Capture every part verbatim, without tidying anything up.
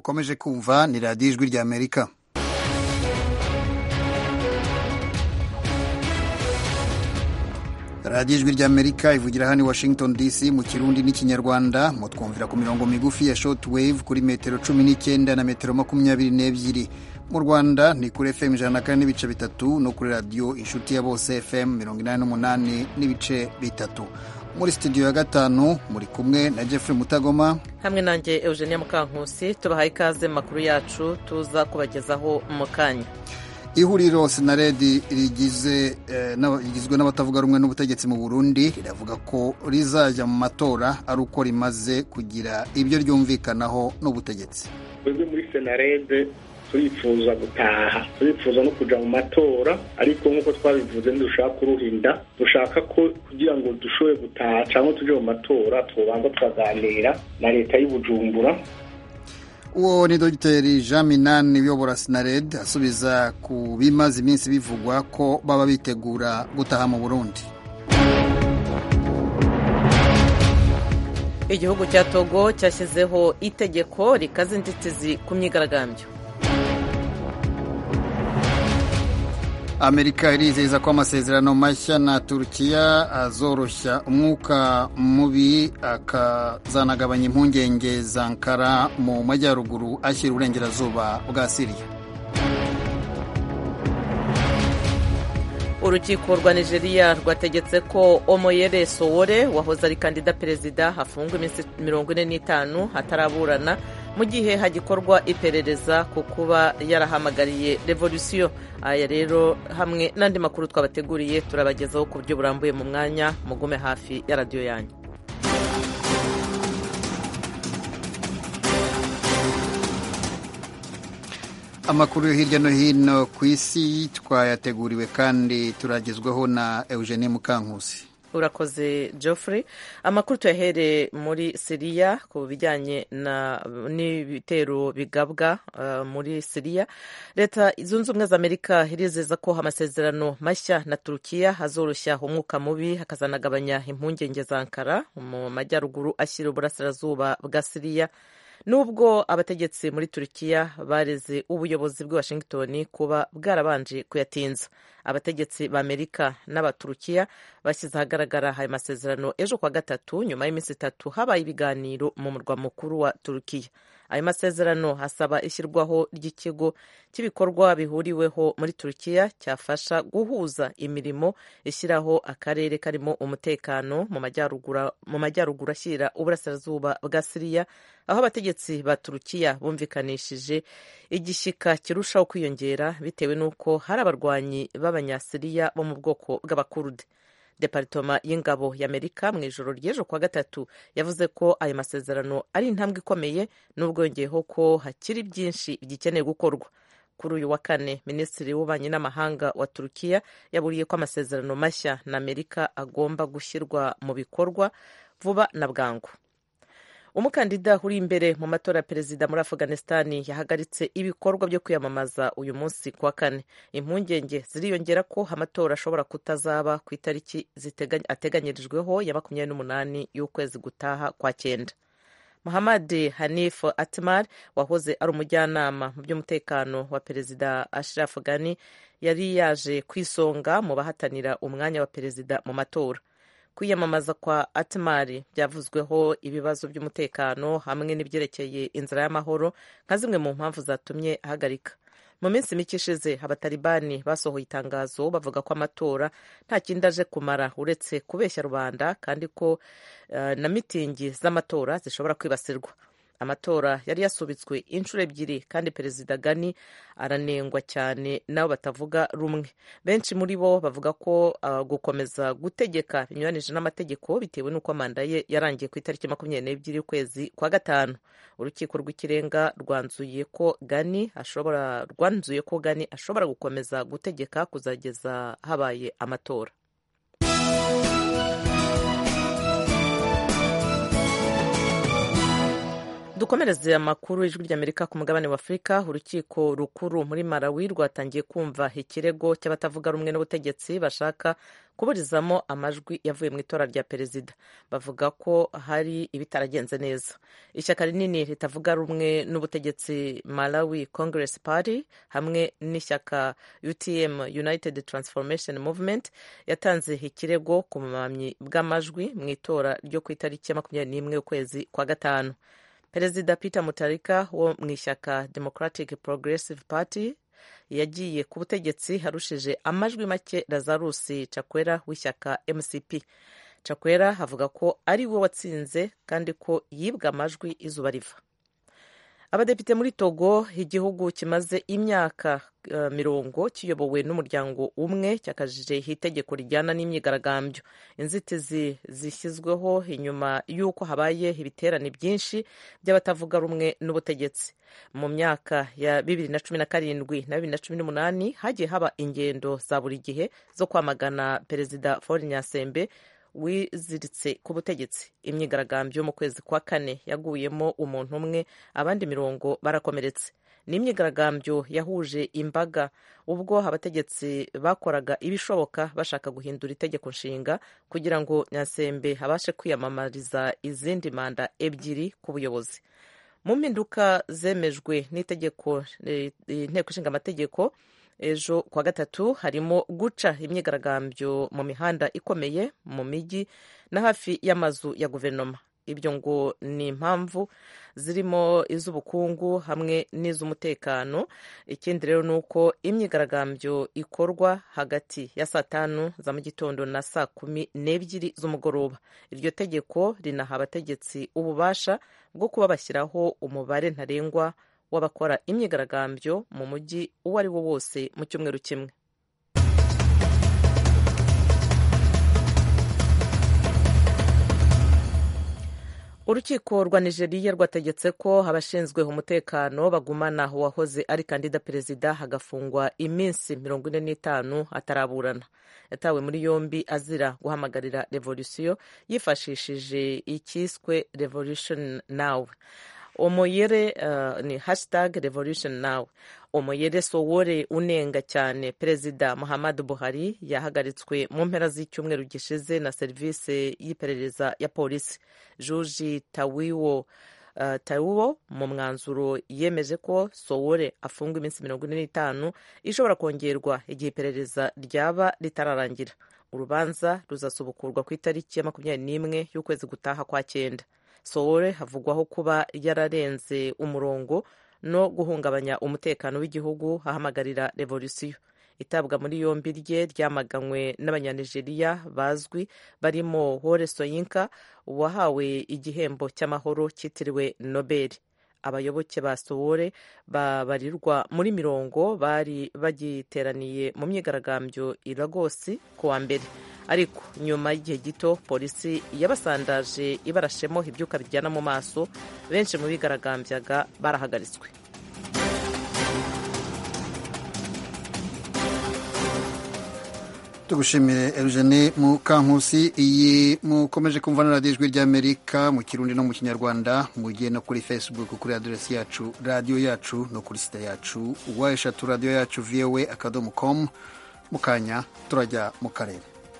mukomeje kumva ni radiyo ijwi rya Amerika. radiyo ijwi rya Amerika ivugira hano i Washington D C mu Kirundi n'Ikinyarwanda, mutwumvira ku mirongo migufi ya short wave kuri metero cumi n'icyenda na metero makumyabiri n'ebyiri. Mu Rwanda ni kuri F M ijana na kane n'ibice bitatu no kuri radiyo Inshuti ya Bose F M mirongo inani n'umunani n'ibice bitatu. Muri studio ya gatanu muri kumwe na Jeffrey Mutagoma hamwe nanjye Eugenia Mukankusi. Tubahaye ikaze makuru yacu tuza kubagezaho mu kanya. Ihuriro Senaredi rigizwe eh, n'abatavuga rumwe n'ubutegetsi mu Burundi riravuga ko rizajya mu matora ari uko rimaze kugira ibyo ryumvikanaho n'ubutegetsi. Twebwe muri Senaredi turifuza gutaha, turifuza no kuja mu matora, ariko nk'uko twabivuze ndushaka kuruhinda, dushaka ko kugira ngo dushoboye gutaha cyangwa tuje mu matora tubanza tukaganira na leta y'Ubujumbura. Uwo ni Dogiteri Jean Minani uyobora Senaredi asubiza ku bimaze iminsi bivugwa ko baba bitegura gutaha mu Burundi. Igihugu cya Togo cyashyizeho itegeko rikaza inzitizi ku myigaragambyo. Amerika irizeza ko amasezerano mashya na Turkiya azoroshya umwuka mubi akazanagabanya impungenge za Ankara mu majyaruguru ashyira uburengerazuba bwa Syria. Urukiko rwa Nigeria rwategetse ko Omoyele Sowore wahoze ari kandida perezida hafungwa iminsi mirongo ine n'itanu hataraburana mu gihe hagikorwa iperereza ku kuba yarahamagariye revolution. Aya rero hamwe n'andi makuru twabateguriye turabagezaho ku buryo burambuye mu mwanya, mugume hafi ya radiyo yanyu. Amakuru yo hirya no hino ku isi twayateguriwe kandi turagezweho na Eugenie Mukankusi. Urakoze Geoffrey. Amakuru tuyahere muri Syria ku bijyanye na n'ibitero bigabwa uh, muri Syria. Leta zunze ubumwe za Amerika irizeza ko amasezerano mashya na Turkiya hazoroshya umwuka mubi hakazanagabanya impungenge za Ankara mu majyaruguru ashyira uburasirazuba bwa Syria. Nubwo abategetsi muri Turkiya bareze ubuyobozi bwa Washington kuba bwarabanje kuyatinza, abategetsi ba Amerika n'abaturukiya bashyize ahagaragara aya masezerano ejo kwa gatatu nyuma y'iminsi itatu habaye ibiganiro mu murwa mukuru wa Turkiya. Ayo masezerano hasaba ishyirwaho ry'ikigo cy'ibikorwa bihuriweho muri Turkiya cyafasha guhuza imirimo ishyiraho akarere karimo umutekano mu majyaruguru mu majyaruguru ashyira uburasirazuba bwa Syria, aho abategetsi ba Turkiya bumvikanishije igishyika kirushaho kwiyongera bitewe n'uko hari abarwanyi b'abanyasiriya bo mu bwoko bw'abakurdi. Departoma y'ingabo y'Amerika mu ijoro ry'ejo kwa gatatu yavuze ko ayo masezerano ari intambwe ikomeye n'ubwo yongeyeho ko hakiri byinshi bigikeneye gukorwa. Kuri uyu wa kane, Minisitiri w'Ububanyi n'Amahanga wa Turkiya yaburiye ko amasezerano mashya na Amerika agomba gushyirwa mu bikorwa vuba na bwangu. Umukandida uri imbere mu matora ya perezida muri Afghanistan yahagaritse ibikorwa byo kwiyamamaza uyu munsi kwa kane. Impungenge ziriyongera ko amatora ashobora kutazaba ku itariki ateganyirijweho ya makumyabiri n'umunani y'ukwezi gutaha kwa cyenda. Mohammad Hanif Atmar wahoze ari umujyanama mu by'umutekano wa perezida Ashraf Ghani yari yaje kwisonga mu bahatanira umwanya wa perezida mu matora. Kwiyamamaza kwa Atmar byavuzweho ibibazo by'umutekano hamwe n'ibyerekeye inzira y'amahoro nka zimwe mu mpamvu zatumye ahagarika. Mu minsi mike ishize abatalibani basohoye itangazo bavuga ko amatora nta kindi aje kumara uretse kubeshya rubanda kandi ko uh, na mitingi z'amatora zishobora kwibasirwa. Amatora yari yasubitswe inshuro ebyiri kandi perezida Ghani aranengwa cyane nabo batavuga rumwe. Benshi muri bo bavuga ko uh, gukomeza gutegeka binyuranije n'amategeko bitewe n'uko manda ye yarangiye ku itariki makumyabiri n'ebyiri y'ukwezi kwa gatanu. Urukiko rw'ikirenga rwanzuye ko Ghani ashobora rwanzuye ko Ghani ashobora gukomeza gutegeka kuzageza habaye amatora. dukomereze amakuru ijwi ry'Amerika ku mugabane wa Afurika. Urukiko rukuru muri Malawi rwatangiye kumva ikirego cy'abatavuga rumwe n'ubutegetsi bashaka kuburizamo amajwi yavuye mu itora rya perezida. Bavuga ko hari ibitaragenze neza. Ishyaka rinini ritavuga rumwe n'ubutegetsi Malawi Congress Party hamwe n'ishyaka U T M United Transformation Movement yatanze ikirego ku bumamyi bw'amajwi mu itora ryo ku itariki ya makumyabiri n'imwe ukwezi kwa gatanu. Perezida Peter Mutharika wo mu ishyaka Democratic Progressive Party yagiye ku butegetsi harushije amajwi make Lazarus Chakwera w'ishyaka M C P. Chakwera avuga ko ari we watsinze kandi ko yibwa amajwi izuba riva. Abadepite muri Togo, igihugu kimaze imyaka uh, mirongo kiyobowe n'umuryango umwe, cyakajije itegeko rijyana n'imyigaragambyo. Inzitizi zishyizweho inyuma y'uko habaye ibiterane byinshi by'abatavuga rumwe n'ubutegetsi. Mu myaka ya bibiri na cumi na karindwi na bibiri na cumi n'umunani hagiye haba ingendo za buri gihe zo kwamagana Perezida Faure Nyasembe wiziritse ku butegetsi. Imyigaragambyo mu kwezi kwa kane yaguyemo umuntu umwe, abandi mirongo barakomeretse. Ni imyigaragambyo yahuje imbaga ubwo abategetsi bakoraga ibishoboka bashaka guhindura itegeko nshinga kugira ngo Nyasembe abashe kwiyamamariza izindi manda ebyiri ku buyobozi. Mu mpinduka zemejwe n'itegeko inteko ishinga amategeko ejo kwa gatatu harimo guca imyigaragambyo mu mihanda ikomeye mu mijyi na hafi y'amazu ya guverinoma. Ibyo ngo ni impamvu zirimo iz'ubukungu hamwe n'iz'umutekano. Ikindi rero ni uko imyigaragambyo ikorwa hagati ya saa tanu za mu gitondo na saa kumi n'ebyiri z'umugoroba. Iryo tegeko rinaha abategetsi ububasha bwo kuba bashyiraho umubare ntarengwa w'abakora imyigaragambyo mu mujyi uwo ari wo wose mu cyumweru kimwe. Urukiko rwa Nigeria rwategetse ko abashinzwe umutekano bagumana uwahoze ari kandida perezida hagafungwa iminsi mirongo ine n'itanu ataraburana. Yatawe muri yombi azira guhamagarira revolution yifashishije icyiswe Revolution Now. Omoyele uh, ni hashtag Revolution Now. Omoyele Sowore unenga cyane Perezida Muhammadu Buhari yahagaritswe mu mpera z'icyumweru gishize na serivisi y'iperereza ya polisi. Juji Tawiwo uh, Tawiwo mu mwanzuro yemeje ko Sowore afungwa iminsi mirongo ine n'itanu ishobora kongerwa igihe iperereza ryaba ritararangira. Urubanza ruzasubukurwa ku itariki ya makumyabiri n'imwe y'ukwezi gutaha kwa cyenda. Sowore havugwaho kuba yararenze umurongo no guhungabanya umutekano w'igihugu ahamagarira revolution. Itabwa muri yombi rye ryamaganywe n'abanyanigeriya bazwi barimo Wole Soyinka wahawe igihembo cy'amahoro cyitiriwe Nobel. Abayoboke ba Sowore babarirwa muri mirongo bari bagiteraniye mu myigaragambyo i Lagos ku wa mbere. Ariko nyuma y'igihe gito polisi yabasandaje ibarashemo ibyuka bijyana mu maso. Benshi mu bigaragambyaga barahagaritswe. Tugushimire Eugene Mukankusi. Iyi mukomeje kumva na Radio Ijwi ry'Amerika mu Kirundi no mu Kinyarwanda. Mugiye no kuri Facebook kuri adresi yacu radio yacu no kuri site yacu wa eshatu radio yacu v o a akadomo com. Mukanya turajya mu karere.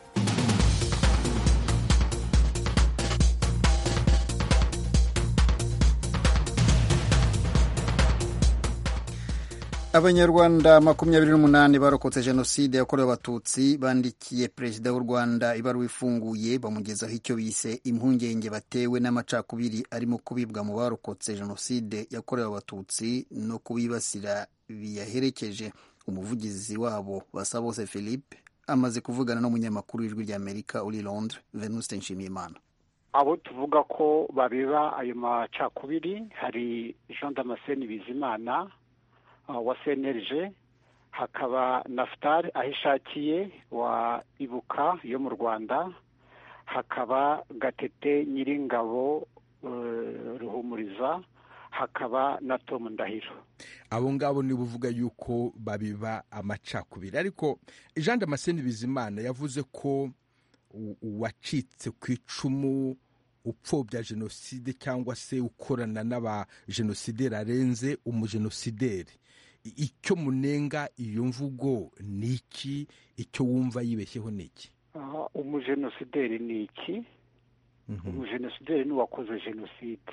Abanyarwanda makumyabiri n'umunani barokotse jenoside yakorewe abatutsi bandikiye perezida w'u Rwanda ibaruwa ifunguye bamugezaho icyo bise impungenge batewe n'amacakubiri arimo kubibwa mu barokotse jenoside yakorewe abatutsi no kubibasira biyaherekeje. Umuvugizi wabo Basabose Philippe amaze kuvugana n'umunyamakuru w'Ijwi ry'Amerika uri Londres Venuste Nshimiyimana. Abo tuvuga ko babiba ayo macakubiri hari Jean Damascene Bizimana wa C N L G, hakaba Naftali Ahishakiye wa Ibuka yo mu Rwanda, hakaba Gatete Nyiringabo uh, Ruhumuriza, hakaba na Tom Ndahiro. Abo ngabo ni buvuga yuko babiba amacakubiri, ariko Jean Damascene Bizimana yavuze ko wacitse ku icumu upfobya jenoside cyangwa se ukorana n'abajenosideri arenze umujenosideri. Icyo munenga iyo mvugo ni iki? Icyo wumva yibeshyeho ni iki? umujenosideri ni iki? umujenosideri ni uwakoze jenoside.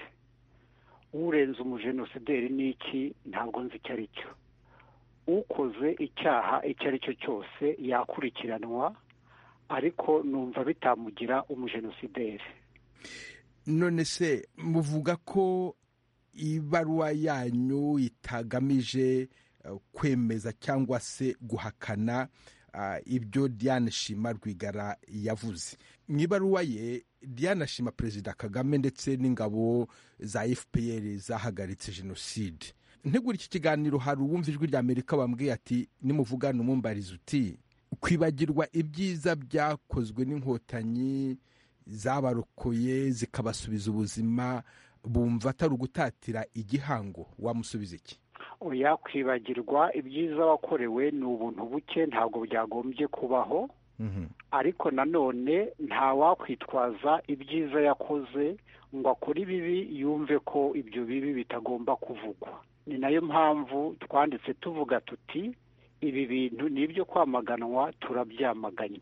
urenze umujenosideri ni iki? ntabwo nzi icyo ari cyo. ukoze icyaha icyo ari cyo cyose yakurikiranwa, ariko numva bitamugira umujenosideri. None se muvuga ko ibaruwa yanyu itagamije uh, kwemeza cyangwa se guhakana uh, ibyo Diane Shima Rwigara yavuze. Mu ibaruwa ye Diane Shima Perezida Kagame ndetse n'ingabo za F P R zahagaritse jenoside. Ntegura iki kiganiro hari uwumva ijwi rya Amerika bambwiye ati nimuvugana umumbariza uti kwibagirwa ibyiza byakozwe n'inkotanyi zabarokoye zikabasubiza ubuzima, bumva atari ugutatira igihango, wamusubiza iki? Oya, kwibagirwa ibyiza wakorewe ni ubuntu buke, ntabwo byagombye kubaho. Mm-hmm. Ariko nanone nta wakwitwaza ibyiza yakoze ngo akore ibibi yumve ko ibyo bibi bitagomba kuvugwa. Ni nayo mpamvu twanditse tuvuga tuti ibi bintu ni ibyo kwamaganwa, turabyamaganye.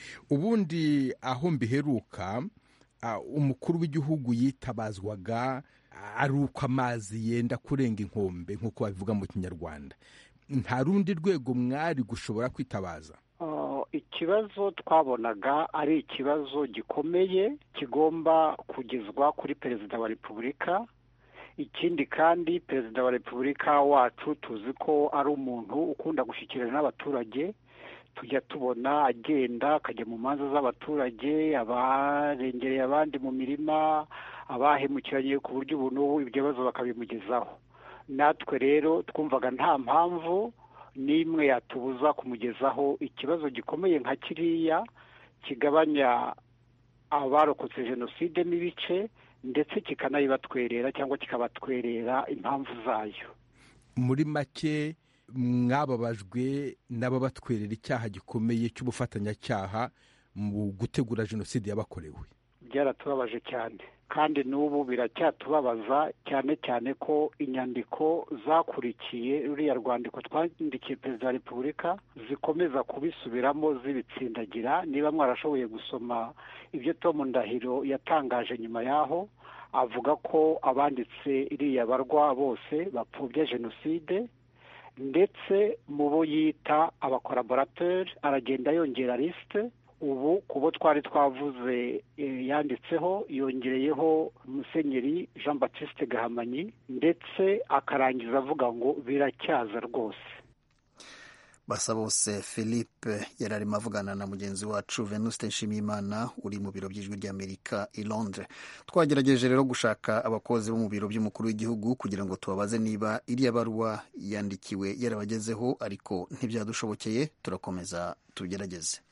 Ubundi aho mbiheruka uh, umukuru w'igihugu yitabazwaga uh, ari uko amazi yenda kurenga inkombe nk'uko babivuga mu Kinyarwanda. Nta rundi rwego mwari gushobora kwitabaza? Uh, ikibazo twabonaga ari ikibazo gikomeye kigomba kugezwa kuri Perezida wa Repubulika. Ikindi kandi Perezida wa Repubulika wacu tuzi ko ari umuntu ukunda gushyikirana n'abaturage. Tujya tubona agenda akajya mu manza z'abaturage, abarengereye abandi mu mirima, abahemukiranye ku buryo ubu n'ubu ibyo bibazo bakabimugezaho. Natwe rero twumvaga nta mpamvu n'imwe yatubuza kumugezaho ikibazo gikomeye nka kiriya kigabanya abarokotse jenoside n'ibice, ndetse kikanayibatwerera cyangwa kikabatwerera impamvu zayo. Muri make mwababajwe n'ababatwerera icyaha gikomeye cy'ubufatanyacyaha mu gutegura jenoside yabakorewe. Byaratubabaje cyane, kandi n'ubu biracyatubabaza, cyane cyane ko inyandiko zakurikiye ruriya rwandiko twandikiye Perezida wa Repubulika zikomeza kubisubiramo zibitsindagira. Niba mwarashoboye gusoma ibyo Tom Ndahiro yatangaje nyuma yaho, avuga ko abanditse iriya barwa bose bapfobya jenoside, ndetse mu bo yita abakoraborateri aragenda yongera lisite. Ubu kubo twari twavuze e, yanditseho yongereyeho Musenyeri Jean Baptiste Gahamanyi, ndetse akarangiza avuga ngo biracyaza rwose. Basabose Philippe yararimo avugana na mugenzi wacu Venuste Nshimiyimana uri mu biro by'ijwi ry'Amerika i Londres. Twagerageje rero gushaka abakozi bo mu biro by'umukuru w'igihugu kugira ngo tubabaze niba iriya baruwa yandikiwe yarabagezeho, ariko ntibyadushobokeye. Turakomeza tugerageze.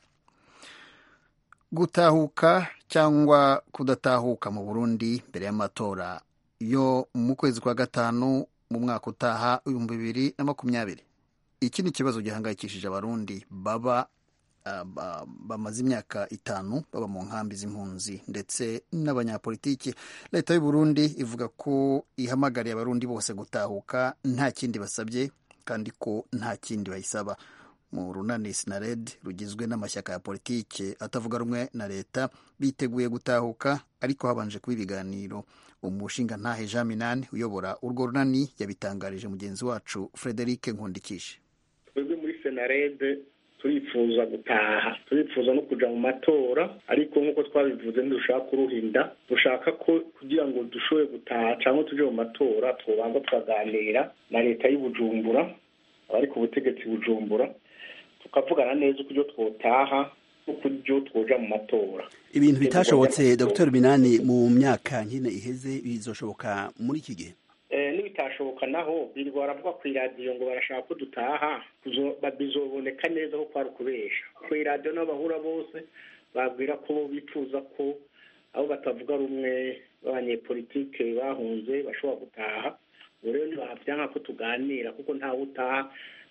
Gutahuka cyangwa kudatahuka mu Burundi mbere y'amatora yo mu kwezi kwa gatanu mu mwaka utaha ibihumbi bibiri na makumyabiri. Iki ni ikibazo gihangayikishije abarundi baba uh, bamaze imyaka itanu baba mu nkambi z'impunzi ndetse n'abanyapolitiki. Leta y'u Burundi ivuga ko ihamagariye abarundi bose gutahuka nta kindi basabye, kandi ko nta kindi bayisaba. Mu runani Sinared rugizwe n'amashyaka ya politike atavuga rumwe na leta biteguye gutahuka, ariko habanje kuba ibiganiro. Umushinga ntahe Jean Minani uyobora urwo runani yabitangarije mugenzi wacu Frederic Nkundikishe. Twebwe muri Sinared turifuza gutaha, turifuza no kuja mu matora, ariko nk'uko twabivuze ntidushaka kuruhinda. Dushaka ko kugira ngo dushobore gutaha cyangwa tuje mu matora twobanza tukaganira na leta y'Ubujumbura, abari ku butegetsi Bujumbura, tukavugana neza uko twotaha n'uko twoja mu matora. Ibintu bitashobotse Dr Minani mu myaka nkine iheze bizoshoboka muri iki gihe? Eh, nibitashoboka naho birirwa baravuga ku radio ngo barashaka ko dutaha, bizoboneka neza ko kwari kubesha. Ku radio no bahura bose babwira ko bifuza ko abo batavuga rumwe b'abanyepolitike bahunze bashobora gutaha. Rero ntibavyanka ko tuganira kuko nta utaha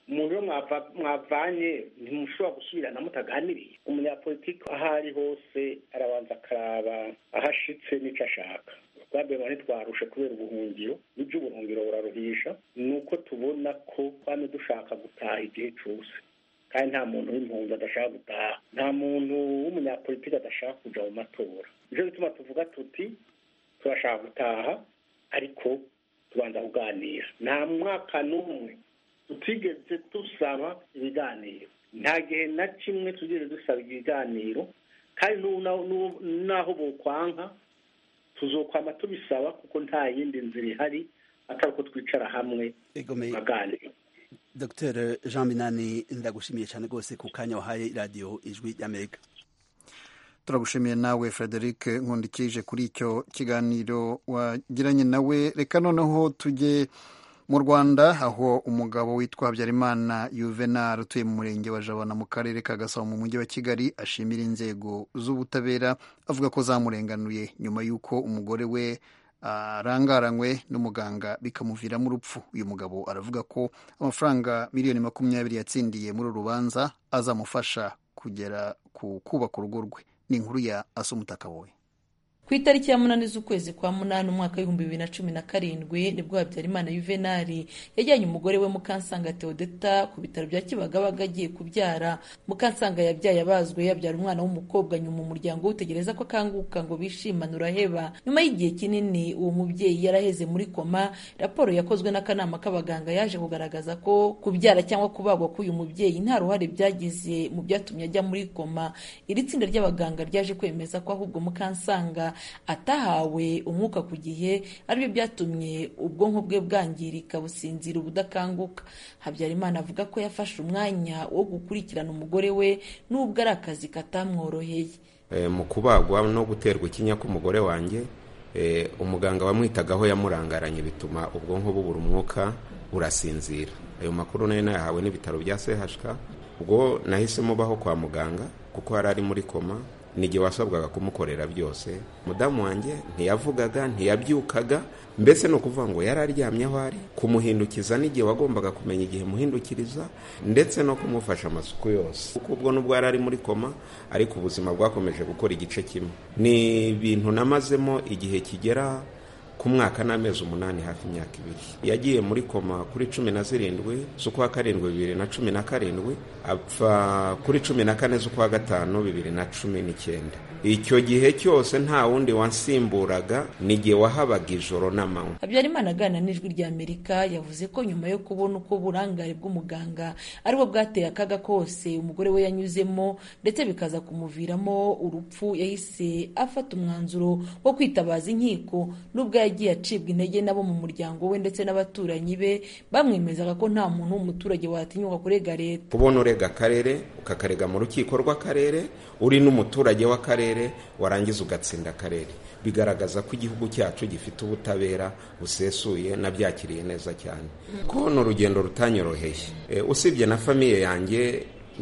umuntu yo mwavanye ntimushobora gusubirana mutaganiriye. Umunyapolitiki aho ari hose arabanza akaraba aho ashitse n'icyo ashaka. Twabema ntitwarushe kubera ubuhungiro, n'ibyo ubuhungiro buraruhisha, ni uko tubona ko twame dushaka gutaha igihe cyose, kandi nta muntu w'impunzi adashaka gutaha, nta muntu w'umunyapolitiki adashaka kuja mu matora. Nicyo gituma tuvuga tuti turashaka gutaha ariko tubanza kuganira. Nta mwaka n'umwe tutigeze dusaba ibiganiro, nta gihe na kimwe tugeze dusaba ibiganiro, kandi n'aho bokwanka tuzokwama tubisaba kuko nta yindi nzira ihari atari ko twicara hamwe tukaganira. Docteur Jean Minani, ndagushimiye cyane rwose ku kanya wahaye radio Ijwi ry'Amerika. Turagushimiye nawe Frederic Nkundikije kuri icyo kiganiro wagiranye nawe. Reka noneho tujye mu Rwanda, aho umugabo witwa Habyarimana Juvenal utuye mu murenge wa Jabana mu karere ka Gasabo mu mujyi wa Kigali ashimira inzego z'ubutabera, avuga ko zamurenganuye nyuma y'uko umugore we arangaranywe n'umuganga bikamuviramo urupfu. Uyu mugabo aravuga ko amafaranga miliyoni makumyabiri yatsindiye muri uru rubanza azamufasha kugera ku kubaka urugo rwe. Ni inkuru ya Asumutakaboye. Ku itariki ya munani z'ukwezi kwa munani umwaka w'ibihumbi bibiri na cumi na karindwi nibwo Habyarimana Juvenal yajyanye umugore we Mukansanga Theodeta ku bitaro bya Kibagabaga agiye kubyara. Mukansanga yabyaye abazwe, yabyara umwana w'umukobwa, nyuma umuryango utegereza ko akanguka ngo bishimane uraheba. Nyuma y'igihe kinini uwo mubyeyi yaraheze muri koma. Raporo yakozwe n'akanama k'abaganga yaje kugaragaza ko kubyara cyangwa kubagwa k'uyu mubyeyi nta ruhare byagize mu byatumye ajya muri koma. Iri tsinda ry'abaganga ryaje kwemeza ko ahubwo Mukansanga atahawe umwuka ku gihe aribyo byatumye ubwonko bwe bwangirika businzira ubudakanguka. Habyarimana avuga ko yafashe umwanya wo gukurikirana umugore we nubwo ari akazi katamworoheye. E, mu kubagwa no guterwa ikinya k'umugore wanjye, e, umuganga wamwitagaho yamurangaranye bituma ubwonko bubura umwuka burasinzira. Ayo makuru nayo nayahawe n'ibitaro bya C H K. Ubwo nahisemo baho kwa muganga kuko yari ari muri koma, n'igihe wasabwaga kumukorera byose. Mudamu wanjye ntiyavugaga, ntiyabyukaga, mbese no kuvuga ngo yari aryamye aho ari, kumuhindukiza n'igihe wagombaga kumenya igihe muhindukiriza, ndetse no kumufasha amasuku yose. Kuko ubwo nubwo yari ari muri koma ariko ubuzima bwakomeje gukora igice kimwe. Ni ibintu namazemo igihe kigera ku mwaka n'amezi umunani, hafi imyaka ibiri. Yagiye muri koma kuri cumi na zirindwi z'ukwa karindwi bibiri na cumi na karindwi, apfa kuri cumi na kane z'ukwa gatanu bibiri na cumi n'icyenda. Icyo gihe cyose nta wundi wansimburaga, n'igihe wahabaga ijoro n'amanywa. Habyarimana aganira n'Ijwi ry'Amerika yavuze ko nyuma yo kubona uko uburangare bw'umuganga aribwo bwateye akaga kose umugore we yanyuzemo ndetse bikaza kumuviramo urupfu, yahise afata umwanzuro wo kwitabaza inkiko. Nubwo yagiye acibwa intege nabo mu muryango we ndetse n'abaturanyi be bamwemezaga ko nta muntu w'umuturage watinyuka kurega leta. Kubona urega akarere ukakarega mu rukiko rw'akarere, uri n'umuturage w'akarere warangiza ugatsinda akarere, bigaragaza ko igihugu cyacu gifite ubutabera busesuye, nabyakiriye neza cyane. Ko ni urugendo rutanyoroheye, e, usibye na famiye yanjye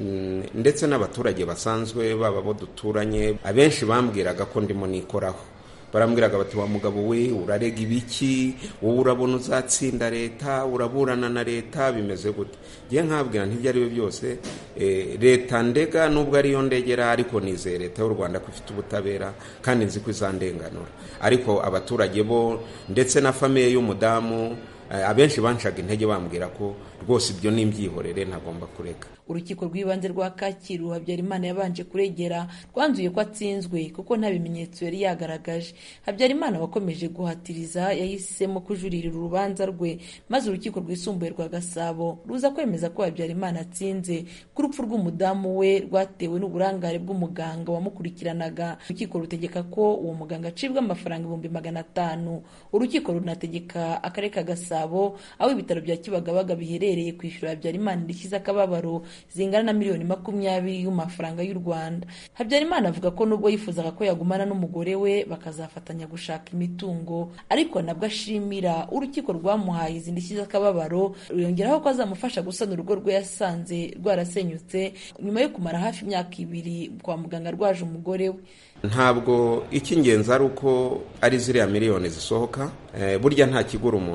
ndetse n'abaturage basanzwe baba bo duturanye, abenshi bambwiraga ko ndimo nikoraho. Barambwiraga bati wa mugabo we urarega ibiki, wowe urabona uzatsinda leta, uraburana na leta, bimeze gute? Ngiye nkabwira nti byari byose, e, leta ndega nubwo ariyo ndegera, ariko nizeye leta y'u Rwanda ko ifite ubutabera kandi nzi ko izandenganura. Ariko abaturage bo ndetse na famiye y'umudamu, e, abenshi banshaga intege bambwira ko rwose ibyo nimbyihorere ntagomba kureka. Urukiko rw'ibanze rwa Kacyiru Habyarimana yabanje kuregera rwanzuye ko atsinzwe kuko nta bimenyetso yari yagaragaje. Habyarimana wakomeje guhatiriza yahisemo kujuririra urubanza rwe, maze urukiko rwisumbuye rwa Gasabo ruza kwemeza ko Habyarimana atsinze ku rupfu rw'umudamu we rwatewe n'uburangare bw'umuganga wamukurikiranaga. Urukiko rutegeka ko uwo muganga acibwa amafaranga ibihumbi magana atanu. Urukiko runategeka akarere ka Gasabo aho ibitaro bya Kibagabaga biherereye kwishyura Habyarimana indishyi z'akababaro zingana na miliyoni makumyabiri y'amafaranga y'u Rwanda. Habyarimana avuga ko nubwo yifuzaga ko yagumana n'umugore we bakazafatanya gushaka imitungo, ariko nabwo ashimira urukiko rwamuhaye izi ndishyi z'akababaro, yongeraho ko azamufasha gusana urugo rwe yasanze rwarasenyutse nyuma yo kumara hafi imyaka ibiri kwa muganga rwaje umugore we. Ntabwo icy'ingenzi ari uko ari ziriya miliyoni zisohoka, e, burya nta kigura umuntu,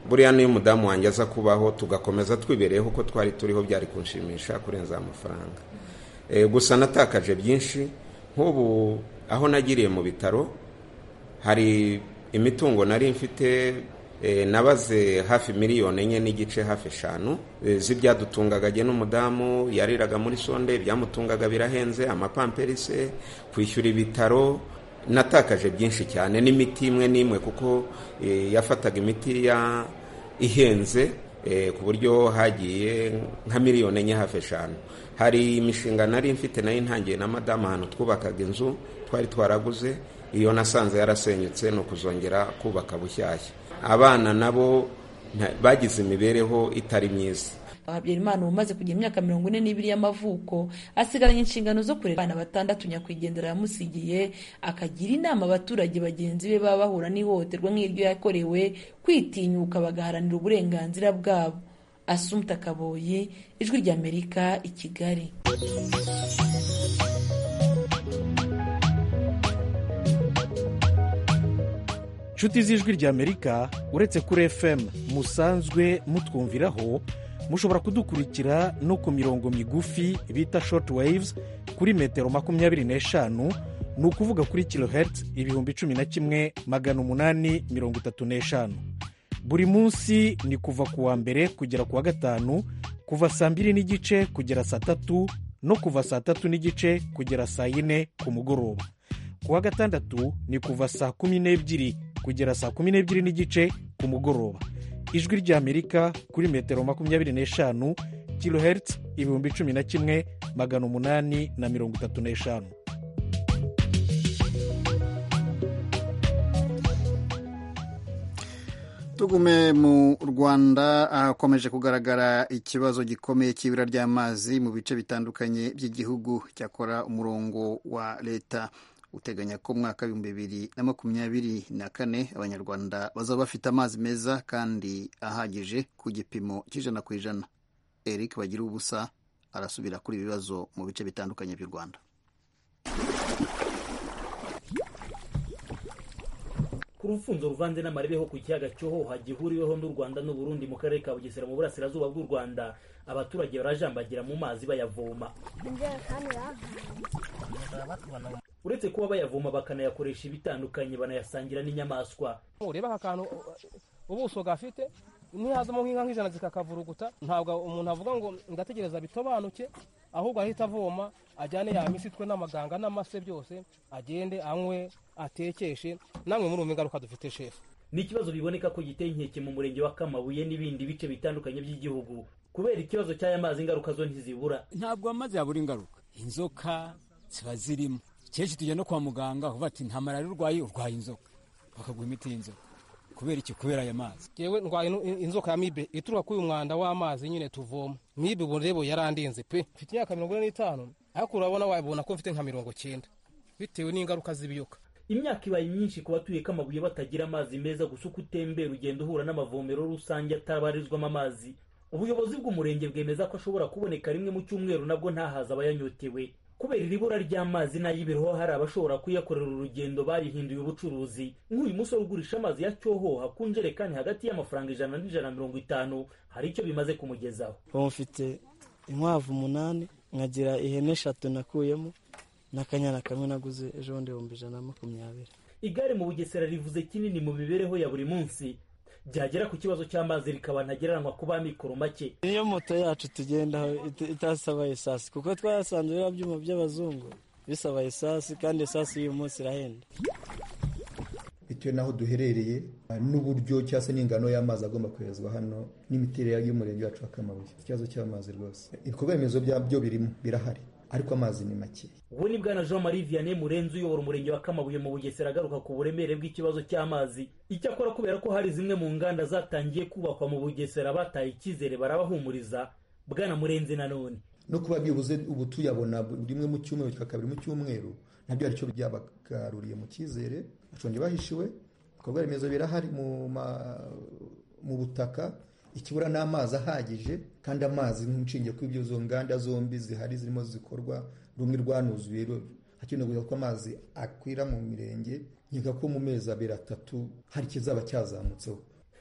buriya niyo umudamu wanjye aza kubaho tugakomeza twibereyeho uko twari turiho byari kunshimisha kurenza amafaranga. E, gusa natakaje byinshi. Nk'ubu aho nagiriye mu bitaro hari imitungo nari mfite, e, nabaze hafi miliyoni enye n'igice hafi eshanu, e, z'ibyadutungaga jye n'umudamu. Yariraga muri sonde, byamutungaga birahenze, amapamperise, kwishyura ibitaro. Natakaje byinshi cyane, n'imiti imwe n'imwe kuko e, yafataga imiti ya ihenze, e, ku buryo hagiye nka miliyoni enye hafi eshanu. Hari imishinga nari mfite nayo ntangiye na madamu ahantu twubakaga inzu twari twaraguze, iyo nasanze yarasenyutse no kuzongera kubaka bushyashya. Abana nabo bagize imibereho itari myiza. Habyarimana umaze kugira imyaka mirongo ine n'ibiri y'amavuko asigaranye inshingano zo kurera abana batandatu nyakwigendera yamusigiye, akagira inama abaturage bagenzi be baba bahura n'ihohoterwa nk'iryo yakorewe kwitinyuka bagaharanira uburenganzira bwabo. Assumpta Kaboyi, Ijwi ry'Amerika, i Kigali. Nshuti z'Ijwi ry'Amerika, uretse kuri F M musanzwe mutwumviraho, mushobora kudukurikira no ku mirongo migufi bita short waves kuri metero makumyabiri n'eshanu, ni ukuvuga kuri kilohertz ibihumbi cumi na kimwe magana umunani mirongo itatu n'eshanu. Buri munsi ni kuva ku wa mbere kugera ku wa gatanu, kuva saa mbiri n'igice kugera saa tatu, no kuva saa tatu n'igice kugera saa yine ku mugoroba. Ku wa gatandatu ni kuva saa kumi n'ebyiri kugera saa kumi n'ebyiri n'igice ku mugoroba. Ijwi ry'Amerika kuri metero makumyabiri n'eshanu, kilohertz ibihumbi cumi na kimwe magana umunani na mirongo itatu n'eshanu. Tugume mu Rwanda, hakomeje kugaragara ikibazo gikomeye cy'ibura ry'amazi mu bice bitandukanye by'igihugu. Cyakora umurongo wa leta uteganya ko mwaka w'ibihumbi bibiri na makumyabiri na kane abanyarwanda bazaba bafite amazi meza kandi ahagije ku gipimo cy'ijana ku ijana. Eric Bagira ubusa arasubira kuri ibibazo mu bice bitandukanye by'u Rwanda. Ku rufunzo ruvanze n'amarebeho ku kiyaga Cyohoha gihuriweho n'u Rwanda n'u Burundi mu karere ka Bugesera mu burasirazuba bw'u Rwanda, abaturage barajambagira mu mazi bayavoma. Uretse kuba bayavoma bakanayakoresha ibitandukanye, banayasangira n'inyamaswa. Ureba akantu ubuso gafite ntihazamo nk'inka nk'ijana zikakavuruguta, ntabwo umuntu avuga ngo ndategereza bitobanuke, ahubwo ahita avoma ajyane ya misi twe n'amaganga n'amase byose, agende anywe atekeshe. Namwe muri umingaruka dufite shefu. Ni ikibazo biboneka ko giteye inkeke mu murenge wa Kamabuye n'ibindi bice bitandukanye by'igihugu. Kubera ikibazo cy'aya mazi, ingaruka zo ntizibura. Ntabwo amazi yabura ingaruka, inzoka ziba zirimo. Kenshi tujya no kwa muganga aho bati nta malariya urwaye, urwaye inzoka, bakaguha imiti y'inzoka. Kubera iki? Kubera aya mazi. Yewe ndwaye inzoka ya mibe ituruka kuri uyu mwanda w'amazi nyine tuvoma. Mibe burebo yarandinze pe. Mfite imyaka mirongo ine n'itanu, ariko urabona wabona ko mfite nka mirongo cyenda bitewe n'ingaruka z'ibiyoka. Imyaka ibaye myinshi ku batuye Kamabuye batagira amazi meza, gusa uko utembera ugenda uhura n'amavomero rusange atabarizwamo amazi. Ubuyobozi bw'umurenge bwemeza ko ashobora kuboneka rimwe mu cyumweru, nabwo ntahaza abayanyotewe. Kubera ibura ry'amazi n'ay'ibiroho, hari abashobora kuyakorera urugendo barihinduye ubucuruzi. Nk'uyu musore ugurisha amazi ya Cyohoha ku njerekani hagati y'amafaranga ijana n'ijana na mirongo itanu, hari icyo bimaze kumugezaho. Mfite inkwavu umunani, nkagira ihene eshatu nakuyemo, n'akanyana kamwe naguze ejo bundi ibihumbi ijana na makumyabiri. Igare mu Bugesera rivuze kinini mu mibereho ya buri munsi. Byagera ku kibazo cy'amazi rikaba ntagereranywa kuba mikoro make. Iyo moto yacu tugendaho itasaba esasi, kuko twasanze biriya byuma by'abazungu bisaba esasi, kandi esasi y'uyu munsi irahenda. Bitewe n'aho duherereye n'uburyo cyangwa se n'ingano y'amazi agomba koherezwa hano n'imiterere y'umurenge wacu wa Kamabuye, ikibazo cy'amazi rwose ibikorwa remezo byo birimo birahari, ariko amazi ni make. Ubu ni bwana Jean Marie Vianney Murenzi uyobora umurenge wa Kamabuye mu Bugesera agaruka ku buremere bw'ikibazo cy'amazi. Icyakora kubera ko hari zimwe mu nganda zatangiye kubakwa mu Bugesera, bataye icyizere barabahumuriza. Bwana Murenzi nanone no kuba byibuze ubu tuyabona rimwe mu cyumweru cya kabiri mu cyumweru, nabyo aricyo byabagaruriye mu cyizere. Baconge bahishiwe, ibikorwa remezo birahari mu mu butaka, ikibura n'amazi ahagije, kandi amazi nk'inshinge kuri ibyo zo nganda zombi zihari zirimo zikorwa, rumwe rwanuzuye. Hakenewe ko amazi akwira mu mirenge, nkeka ko mu mezi abiri atatu hari kizaba cyazamutseho.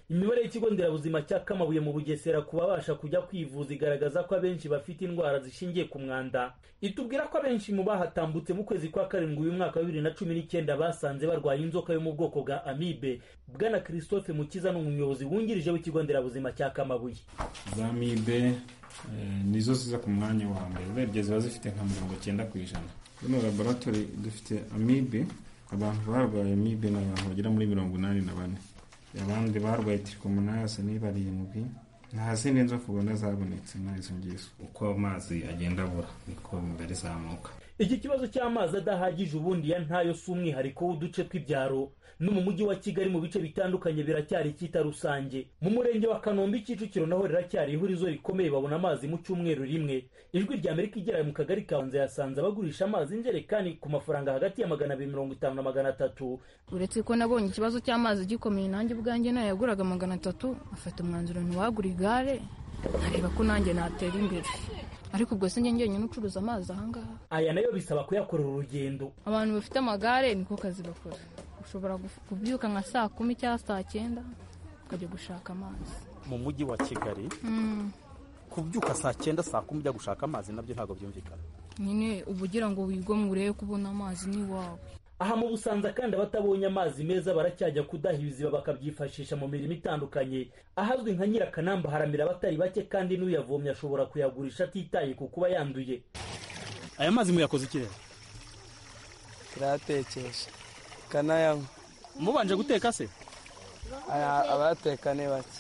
imibare y'ikigo nderabuzima cya Kamabuye mu Bugesera ku babasha kujya kwivuza igaragaza ko abenshi bafite indwara zishingiye ku mwanda. Itubwira ko abenshi mu bahatambutse mu kwezi kwa karindwi uyu mwaka wa bibiri na cumi n'icyenda basanze barwaye inzoka yo mu bwoko bwa amibe. Bwana Christophe Mukiza ni umuyobozi wungirije w'ikigo nderabuzima cya Kamabuye. Za amibe nizo ziza ku mwanya wa mbere, urebye ziba zifite nka mirongo icyenda ku ijana. Muri laboratori dufite amibe, abantu barwaye amibe ni abantu bagera muri mirongo inani na bane. Abandi barwaye trichomonas ni barindwi. Nta zindi nzoka ubona zabonetse n'izo ngizo. Uko amazi agenda abura niko imbere zamuka. Iki kibazo cy'amazi adahagije ubundi ya ntayo si umwihariko w'uduce tw'ibyaro. No mu mujyi wa Kigali mu bice bitandukanye biracyari icyita rusange. Mu murenge wa Kanombe Kicukiro naho riracyari ihurizo rikomeye babona amazi mu cyumweru rimwe. Ijwi rya Amerika igera mu kagari ka Nze yasanze abagurisha amazi injerekani ku mafaranga hagati ya magana abiri mirongo itanu na magana atatu. Uretse ko nabonye ikibazo cy'amazi gikomeye nanjye ubwanjye nayo yaguraga magana atatu, afata umwanzuro ntiwagura igare areba ko nanjye natera imbere. Ariko ubwo se njye njyenyine ucuruza amazi ahangaha. Aya nayo bisaba kuyakorera urugendo. Abantu bafite amagare niko kazi bakora. Ushobora kubyuka nka saa kumi cyangwa saa cyenda ukajya gushaka amazi. Mu mujyi wa Kigali kubyuka saa cyenda saa kumi ujya gushaka amazi nabyo ntabwo byumvikana. Nyine ubugira ngo wigomwe kubona amazi ni wawe. Aha mu Busanza kandi abatabonye amazi meza baracyajya kudaha ibiziba bakabyifashisha mu mirimo itandukanye. Ahazwi nka Nyirakanamba haramira abatari bake kandi n'uyavomye ashobora kuyagurisha atitaye ku kuba yanduye. Aya mazi muyakoze iki? Turatekesha kanayanywa. Mubanje guteka se? Abateka ni bake.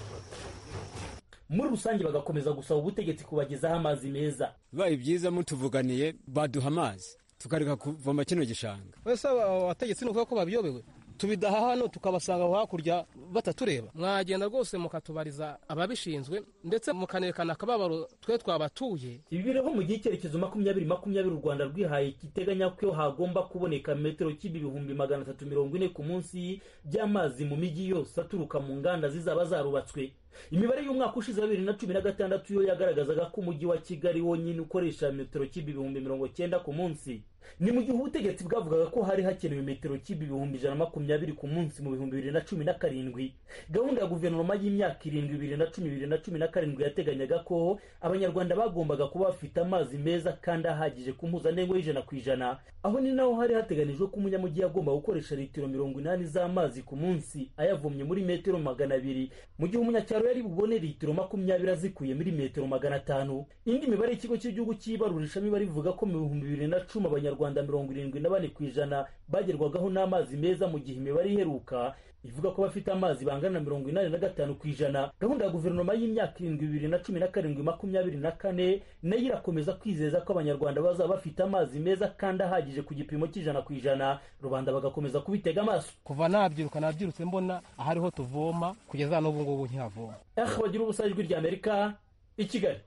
Muri rusange bagakomeza gusaba ubutegetsi kubagezaho amazi meza. Bibaye byiza mutuvuganiye baduha amazi tukareka kuvoma kino gishanga. Wese abategetsi nuko ko babiyobewe. Tubidaha hano tukabasanga hakurya batatureba. Mwagenda rwose mukatubariza ababishinzwe ndetse mukanerekana akababaro twe twabatuye. Ibi biriho mu gihe cyerekezo makumyabiri makumyabiri u Rwanda rwihaye kiteganya ko hagomba kuboneka metero kibi ibihumbi magana atatu mirongo ine ku munsi by'amazi mu miji yose aturuka mu nganda zizaba zarubatswe. Imibare y'umwaka ushize bibiri na cumi na gatandatu yo yagaragazaga ko umujyi wa Kigali wonyine ukoresha metero kibi ibihumbi mirongo cyenda ku munsi. Ni mu gihe ubutegetsi bwavugaga ko hari hakenewe metero kibi ibihumbi ijana na makumyabiri ku munsi mu bihumbi bibiri na cumi na karindwi. Gahunda ya guverinoma y'imyaka irindwi bibiri na cumi bibiri na cumi na karindwi yateganyaga ko abanyarwanda bagombaga kuba bafite amazi meza kandi ahagije ku mpuzandengo y'ijana ku ijana. Aho ni naho hari hateganijwe ko umunyamujyi agomba gukoresha litiro mirongo inani z'amazi ku munsi ayavomye muri metero magana abiri, mu gihe umunyacyaro yari bubone litiro makumyabiri azikuye muri metero magana atanu. Indi mibare y'ikigo cy'igihugu cy'ibarurisha mibare ivuga ko mu bihumbi bibiri na cumi abanyarwanda mirongo irindwi na bane ku ijana bagerwagaho n'amazi meza, mu gihe imibare iheruka ivuga ko bafite amazi bangana na mirongo inani na gatanu ku ijana. Gahunda ya guverinoma y'imyaka irindwi bibiri na cumi na karindwi makumyabiri na kane nayo irakomeza kwizeza ko abanyarwanda bazaba bafite amazi meza kandi ahagije ku gipimo cy'ijana ku ijana, rubanda bagakomeza kubitega amaso. Kuva nabyiruka nabyirutse mbona ahariho tuvoma kugeza n'ubu ngubu ntihavoma. Eh bagira ubusa ijwi rya Amerika i Kigali.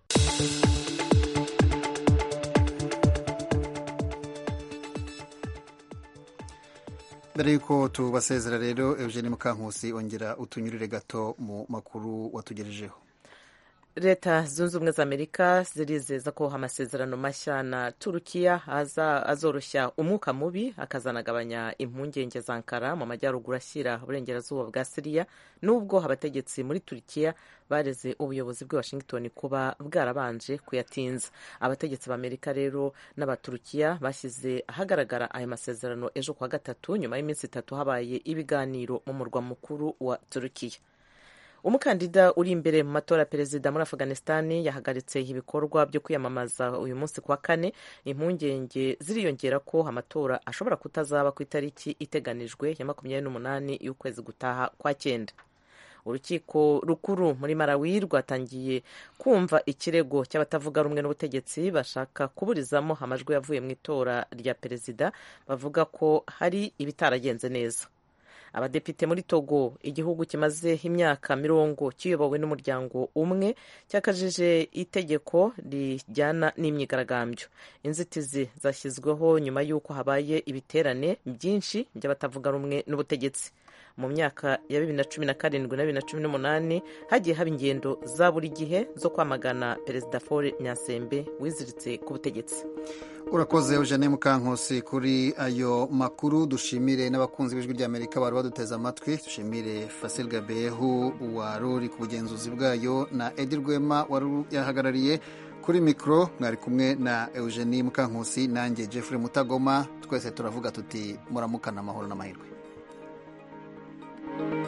Mbere yuko tubasezera rero Eugene Mukankusi ongera utunyurire gato mu makuru watugejejeho. Leta zunze ubumwe za Amerika zirizeza ko amasezerano mashya na Turukiya aza azoroshya umwuka mubi akazanagabanya impungenge za Ankara mu majyaruguru ashyira uburengerazuba bwa Syria, nubwo abategetsi muri Turukiya bareze ubuyobozi bwa Washington kuba bwarabanje kuyatinza. Abategetsi ba Amerika rero n'abaturukiya bashyize ahagaragara aya masezerano ejo kwa gatatu nyuma y'iminsi itatu habaye ibiganiro mu murwa mukuru wa Turukiya. Umukandida uri imbere mu matora perezida muri Afghanistan yahagaritse ibikorwa byo kwiyamamaza uyu munsi kwa kane. Impungenge ziriyongera ko amatora ashobora kutazaba ku itariki iteganijwe ya makumyabiri n'umunani y'ukwezi gutaha kwa cyenda. Urukiko rukuru muri Malawi rwatangiye kumva ikirego cy'abatavuga rumwe n'ubutegetsi bashaka kuburizamo amajwi yavuye mu itora rya perezida, bavuga ko hari ibitaragenze neza. Abadepite muri Togo, igihugu kimaze imyaka mirongo kiyobowe n'umuryango umwe, cyakajije itegeko rijyana n'imyigaragambyo. Inzitizi zashyizweho nyuma y'uko habaye ibiterane byinshi by'abatavuga rumwe n'ubutegetsi. Mu myaka ya bibiri na cumi na karindwi na bibiri na cumi n'umunani hagiye haba ingendo za buri gihe zo kwamagana perezida Faure Nyasembe wiziritse ku butegetsi. Urakoze Eugene Mukankusi kuri ayo makuru. Dushimire n'abakunzi b'ijwi ry'Amerika bari abaduteze amatwi. Dushimire Fasil Gabehu wari uri ku bugenzuzi bwayo na Edi Rwema wari yahagarariye kuri mikoro. Mwari kumwe na Eugenie Mukankusi nanjye Jeffrey Mutagoma. Twese turavuga tuti muramukana amahoro n'amahirwe.